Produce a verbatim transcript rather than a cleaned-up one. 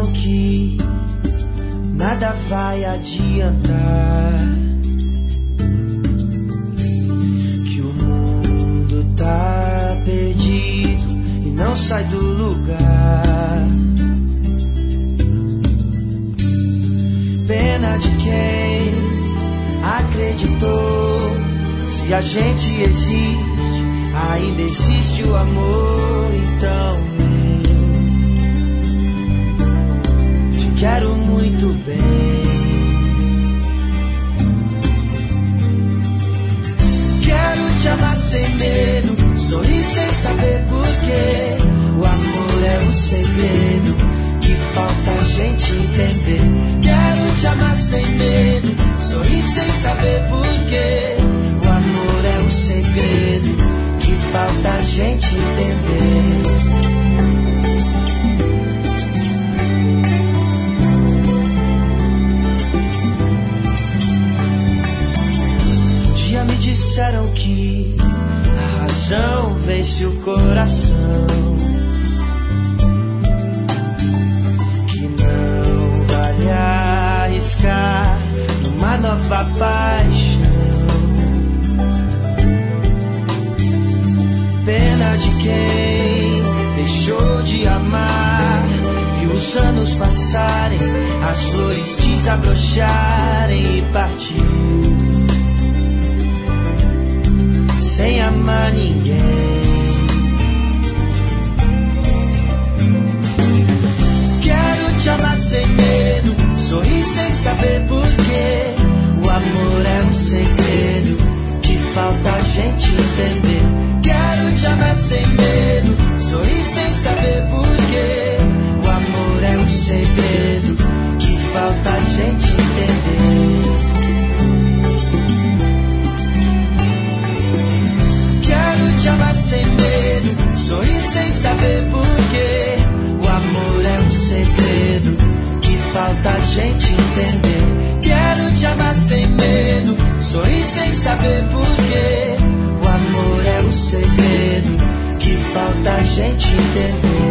disseram que nada vai adiantar, que o mundo tá perdido e não sai do lugar. Pena de quem acreditou. Se a gente existe, ainda existe o amor. Então eu te quero muito bem. Quero te amar sem medo, sorrir sem saber porquê. O amor é o segredo que falta a gente entender. Quero te amar sem medo, sorrir sem saber porquê. O amor é o segredo que falta a gente entender. Um dia me disseram que a razão vence o coração, arriscar numa nova paixão. Pena de quem deixou de amar, viu os anos passarem, as flores desabrocharem e partiu sem amar ninguém. Quero te amar sem medo, sorrir sem saber porquê. O amor é um segredo que falta a gente entender. Quero te amar sem medo, sorrir sem saber porquê. O amor é um segredo que falta a gente entender. Quero te amar sem medo, sorrir sem saber porquê. O amor é um segredo que falta a gente entender. Quero te amar sem medo, sorrir sem saber porquê. O amor é o segredo que falta a gente entender.